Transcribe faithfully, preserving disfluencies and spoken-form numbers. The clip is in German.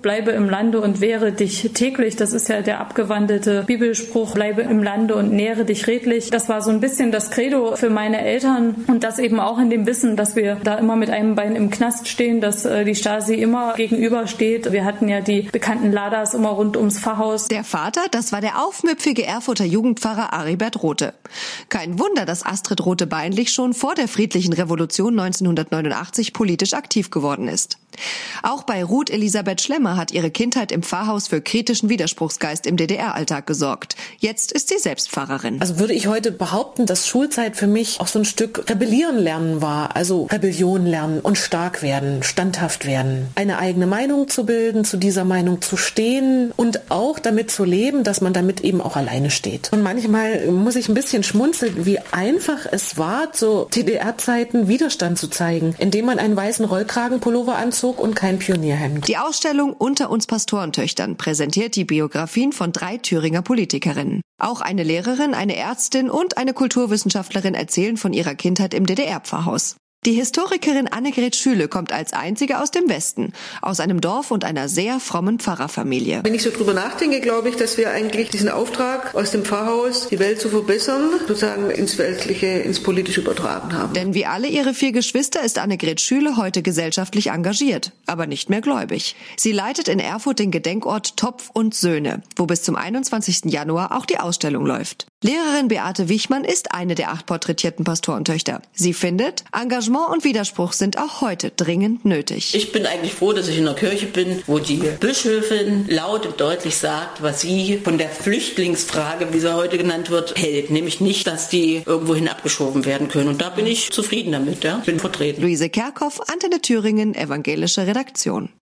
bleibe im Lande und wehre dich täglich. Das ist ja der abgewandelte Bibelspruch, bleibe im Lande und nähre dich redlich. Das war so ein bisschen das Credo für meine Eltern und das eben auch in dem Wissen, dass wir da immer mit einem Bein im Knast stehen, dass äh, die Stasi immer gegenübersteht. Wir hatten ja die bekannten Ladas immer rund ums Pfarrhaus. Der Vater, das war der aufmüpfige Erfurter Jugendpfarrer Aribert Rothe. Kein Wunder, dass Astrid Rothe-Beinlich schon vor der friedlichen Revolution neunzehnhundertneunundachtzig politisch aktiv geworden ist. Auch bei Ruth Elisabeth Schlemmer hat ihre Kindheit im Pfarrhaus für kritischen Widerspruchsgeist im D D R-Alltag gesorgt. Jetzt ist sie selbst Pfarrerin. Also würde ich heute behaupten, dass Schulzeit für mich auch so ein Stück Rebellieren lernen war. Also Rebellion lernen und stark werden, standhaft werden. Eine eigene Meinung zu bilden, zu dieser Meinung zu stehen und auch damit zu leben, dass man damit eben auch alleine steht. Und manchmal muss ich ein bisschen schmunzeln, wie einfach es war, zu D D R-Zeiten Widerstand zu zeigen, indem man einen weißen Rollkragenpullover anzog und kein Pionierhemd. Die Ausstellung Unter uns Pastorentöchtern präsentiert die Biografien von drei Thüringer Politikerinnen. Auch eine Lehrerin, eine Ärztin und eine Kulturwissenschaftlerin erzählen von ihrer Kindheit im D D R-Pfarrhaus. Die Historikerin Annegret Schüle kommt als einzige aus dem Westen, aus einem Dorf und einer sehr frommen Pfarrerfamilie. Wenn ich so drüber nachdenke, glaube ich, dass wir eigentlich diesen Auftrag aus dem Pfarrhaus, die Welt zu verbessern, sozusagen ins Weltliche, ins Politische übertragen haben. Denn wie alle ihre vier Geschwister ist Annegret Schüle heute gesellschaftlich engagiert, aber nicht mehr gläubig. Sie leitet in Erfurt den Gedenkort Topf und Söhne, wo bis zum einundzwanzigsten Januar auch die Ausstellung läuft. Lehrerin Beate Wichmann ist eine der acht porträtierten Pastorentöchter. Sie findet, Engagement und Widerspruch sind auch heute dringend nötig. Ich bin eigentlich froh, dass ich in einer Kirche bin, wo die Bischöfin laut und deutlich sagt, was sie von der Flüchtlingsfrage, wie sie heute genannt wird, hält. Nämlich nicht, dass die irgendwohin abgeschoben werden können. Und da bin ich zufrieden damit. Ja? Bin vertreten. Luise Kerkhoff, Antenne Thüringen, evangelische Redaktion.